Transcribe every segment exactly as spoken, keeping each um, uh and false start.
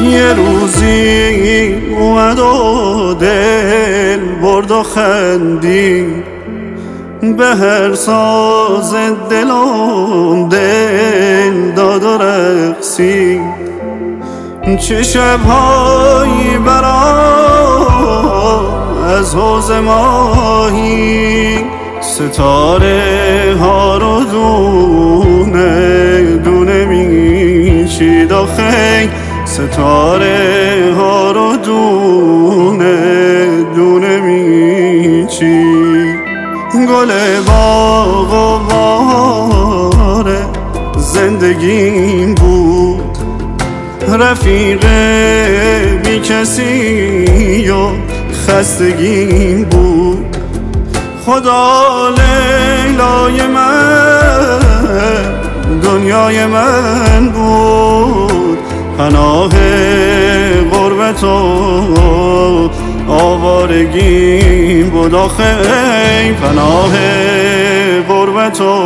یه روزی اومد و دل برد و خندید، به هر ساز دلم دل داد و رقصید. چه شبهایی برام از حوض ماهی، ستاره ها رو دونه دونه میچید. آخه ستاره ها رو دونه دونه میچید. گل باغ و بهار زندگیم بود، رفیق بی کسی و خستگیم بود. خدا لیلای من دنیای من بود، پناه غربت و آوارگیم بود. آخه پناه غربت و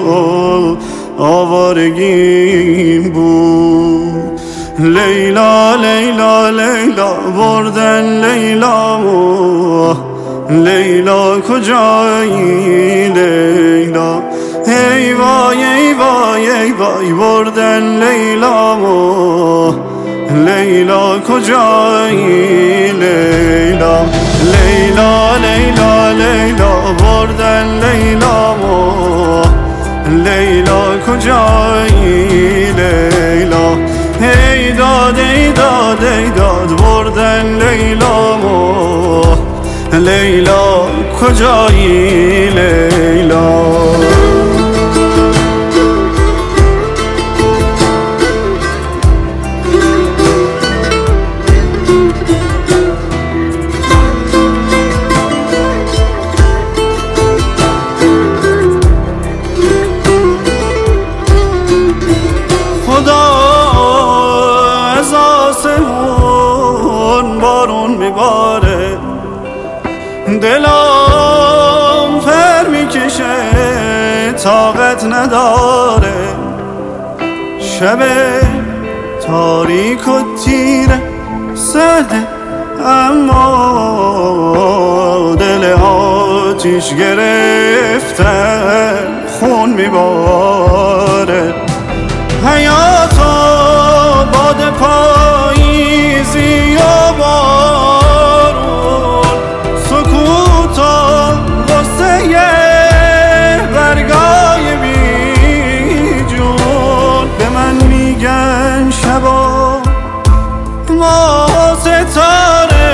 آوارگیم بود. لیلا لیلا لیلا بردن لیلامو، لیلا کجایی لیلا؟ ای وای ای وای ای وای بردن لیلامو، لیلا کجایی لیلا؟ لیلا لیلا لیلا بردن لیلامو، لیلا کجایی لیلا؟ ای داد ای داد ای داد بردن لیلامو، لیلا کجایی لیلا؟ بارون میباره، دلم پر میکشه، طاقت نداره. شب تاریک و تیره سرده، اما دل آتیش گرفته خون میباره. حیاتا باد پاییزی و بارون، سکوتا غصه برگای بی جون. به من میگن شبا ما ستاره،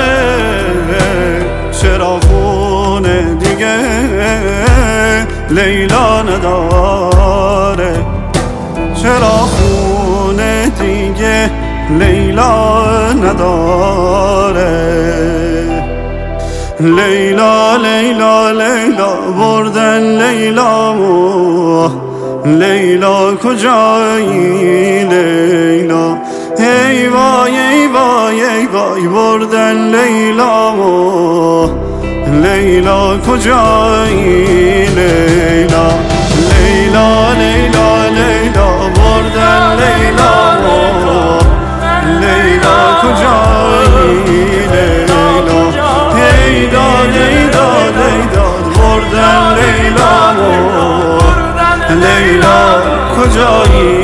چرا خونه دیگه لیلا نداره؟ چرا خونه دیگه لیلا نداره؟ لیلا لیلا لیلا بردن لیلامو، لیلا کجایی لیلا؟ ای وای ای وای ای وای بردن لیلامو، لیلا کجایی لیلا؟ لیلا لیلا لیلا بردن لیلامو، لیلا کجایی لیلا؟ ای داد ای داد ای داد بردن لیلامو، لیلا کجایی